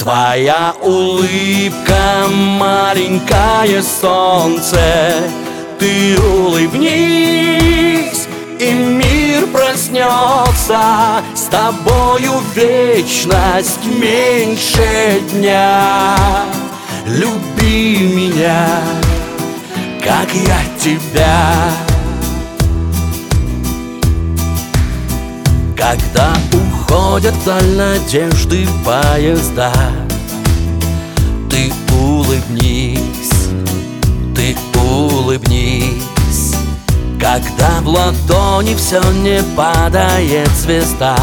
Твоя улыбка, маленькое солнце, ты улыбнись, и мир проснется. С тобою вечность меньше дня. Люби меня, как я тебя. Когда уходят вдаль надежды поезда, ты улыбнись, ты улыбнись. Когда в ладони все не падает звезда,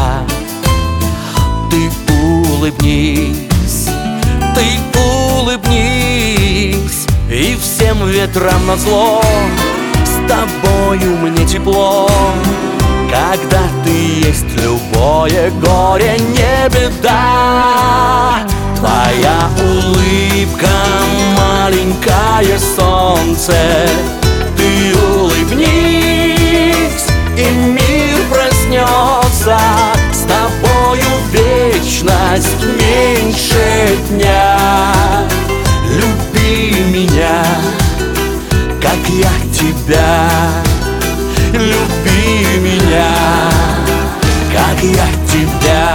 ты улыбнись, ты улыбнись. И всем ветрам назло с тобою мне тепло. Когда ты есть, любое горе не беда. Твоя улыбка, маленькое солнце, ты улыбнись, и мир проснется. С тобою вечность меньше дня. Люби меня, как я тебя. Люби меня, как я тебя.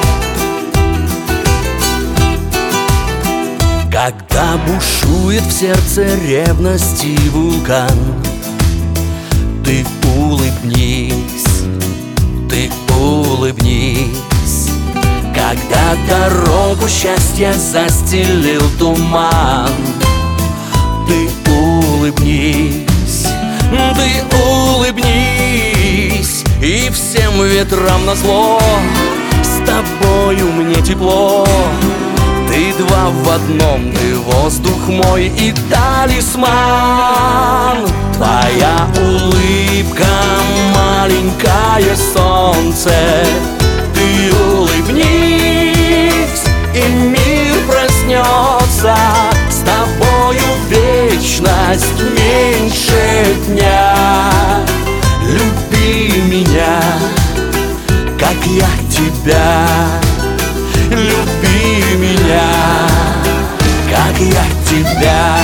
Когда бушует в сердце ревности вулкан, ты улыбнись, ты улыбнись. Когда дорогу счастья застелил туман, ты улыбнись, ты улыбнись. И всем ветрам назло с тобою мне тепло. Ты два в одном, ты воздух мой и талисман. Твоя улыбка, маленькое солнце, ты улыбнись, и мир проснется. С тобою вечность меньше дня. Люби меня, как я тебя. Люби меня, как я тебя.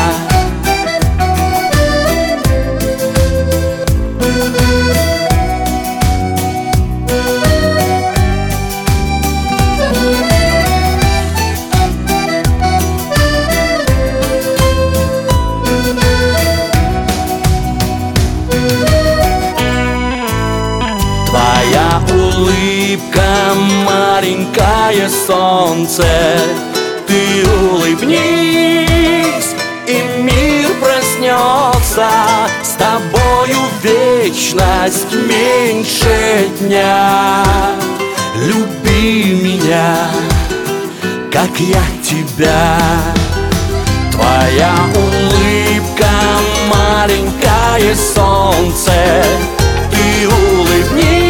Твоя улыбка, маленькое солнце, ты улыбнись, и мир проснется. С тобою вечность меньше дня. Люби меня, как я тебя. Твоя улыбка, маленькое солнце, ты улыбнись,